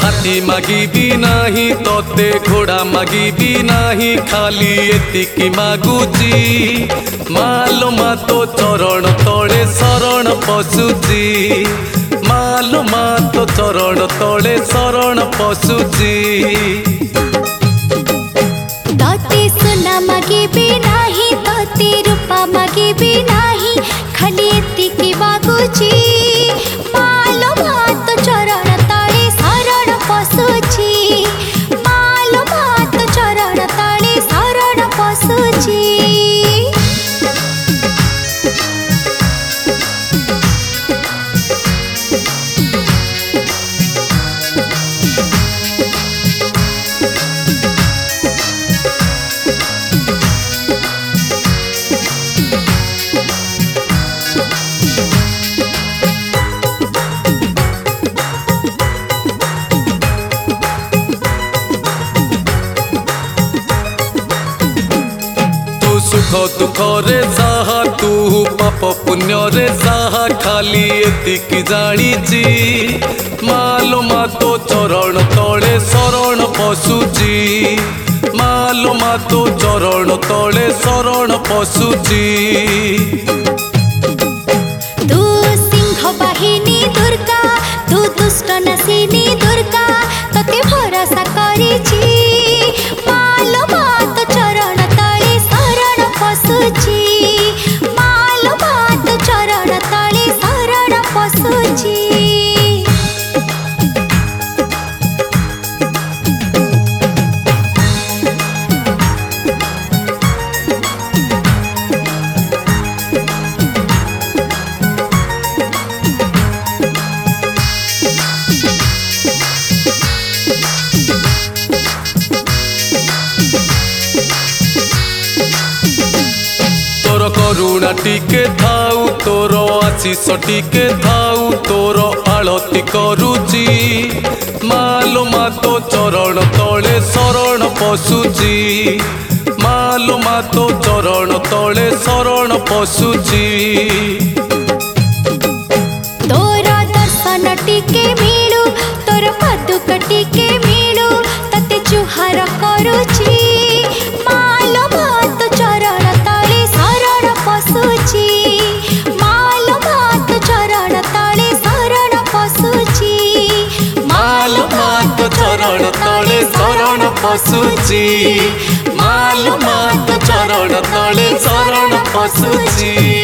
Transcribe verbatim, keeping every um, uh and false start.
हाथी मागिबी नाही तोते घोड़ा मागिबी नाही खाली एतिकी मागुची मालो मा तो चरण तले शरण पशुची मालो मा तो चरण तले शरण पशुची तोते सुना मागिबी नाही तोते रूपा मागिबी नाही खाली एतिकी मागुची मालो मा तो चरण तले शरण पशुची मालो मा तो चरण तले शरण पशुची सुख दुख रे साहा तू पाप पुण्य रे साहा खाली एतिकी जानिची मालो मा तो चरण तले शरण पशुची मालो मा तो चरण तले शरण पशुची तू सिंह बाहिनी दुर्गा तू दुष्ट नसिनी दुर्गा तते भरोसा करिची मालो मा तो चरण तले शरण पशुची मालो मा तो चरण तले शरण पशुची तोर करुणा टिके थाऊ तोर आशीष टिके थाऊ तोर आलती करुची मालो मा तो चरण तले शरण पशुची मालो मा तो चरण तले शरण पशुची तोर दर्शन टिके मिलू तोर पदुक टिके मिलू तते जुहार करुची मालो मा तो चरण तले शरण पशुची मालो मा तो चरण तले शरण पशुची मालो मा तो चरण तले शरण पशुची मालो मा तो चरण तले शरण पशुची।